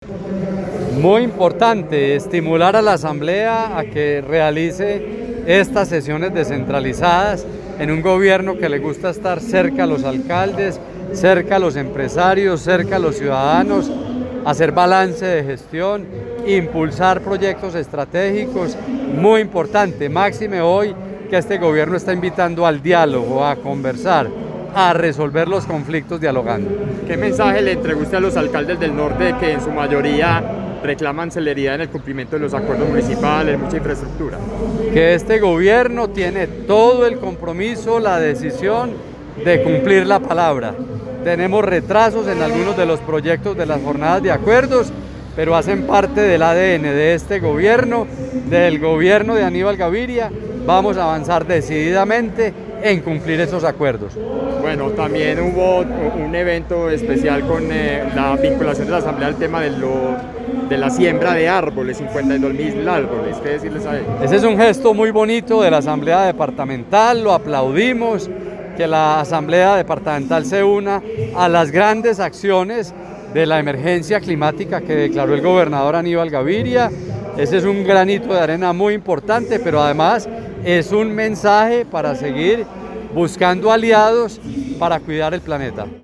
Muy importante estimular a la Asamblea a que realice estas sesiones descentralizadas en un gobierno que le gusta estar cerca a los alcaldes, cerca a los empresarios, cerca a los ciudadanos, hacer balance de gestión, impulsar proyectos estratégicos, muy importante, máxime hoy que este gobierno está invitando al diálogo, a conversar, a resolver los conflictos dialogando. ¿Qué mensaje le entregó usted a los alcaldes del norte que en su mayoría reclaman celeridad en el cumplimiento de los acuerdos municipales, mucha infraestructura? Que este gobierno tiene todo el compromiso, la decisión de cumplir la palabra. Tenemos retrasos en algunos de los proyectos de las jornadas de acuerdos, pero hacen parte del ADN de este gobierno, del gobierno de Aníbal Gaviria. Vamos a avanzar decididamente en cumplir esos acuerdos. Bueno, también hubo un evento especial con la vinculación de la Asamblea al tema de la siembra de árboles, 52.000 árboles. ¿Qué decirles a ellos? Ese es un gesto muy bonito de la Asamblea Departamental, lo aplaudimos, que la Asamblea Departamental se una a las grandes acciones de la emergencia climática que declaró el gobernador Aníbal Gaviria. Ese es un granito de arena muy importante, pero además es un mensaje para seguir buscando aliados para cuidar el planeta.